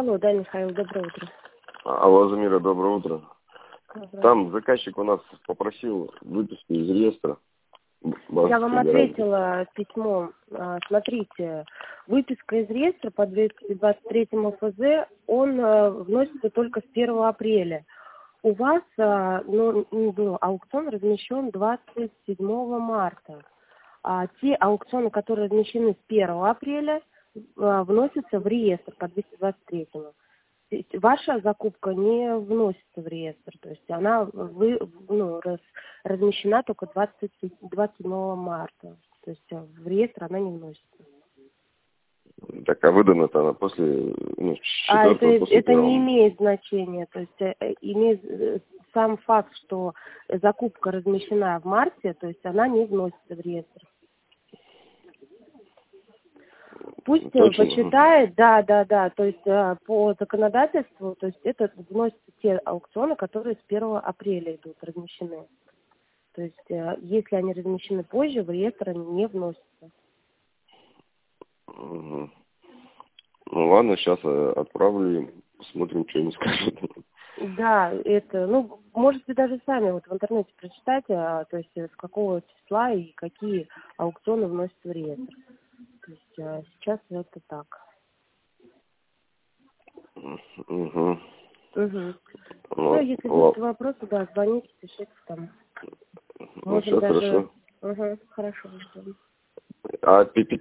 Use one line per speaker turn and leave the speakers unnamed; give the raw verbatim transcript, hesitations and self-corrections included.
Алло, да, Михаил, доброе утро.
Алло, Замира, доброе утро.
Доброе.
Там заказчик у нас попросил выписку из реестра.
Я вам ответила письмом. Смотрите, выписка из реестра по двести двадцать третьему эф зэ, он вносится только с первого апреля. У вас ну, ну, аукцион размещен двадцать седьмого марта. А те аукционы, которые размещены с первого апреля, вносятся в реестр по двести двадцать третьему. Ваша закупка не вносится в реестр, то есть она вы, ну, раз, размещена только двадцать седьмого марта, то есть в реестр она не вносится.
Так, а выдана-то она после, ну,
А это,
после
это не имеет значения, то есть э, имеет сам факт, что закупка размещена в марте, то есть она не вносится в реестр. Пусть
Точно?
почитает, да, да, да, то есть по законодательству, то есть это вносятся те аукционы, которые с первого апреля идут размещены. То есть если они размещены позже, в реестр они не вносятся.
Угу. Ну ладно, сейчас отправлю им, посмотрим, что они скажут.
Да, это, ну, можете даже сами вот в интернете прочитать, а, то есть с какого числа и какие аукционы вносятся в реестр. То есть а, сейчас это так.
Угу.
Угу. Ну,
Вот.
если будут
Вот.
вопросы, да, звоните, пишите там.
Ну,
Можем
все
даже...
хорошо.
Угу, хорошо, ждем.
А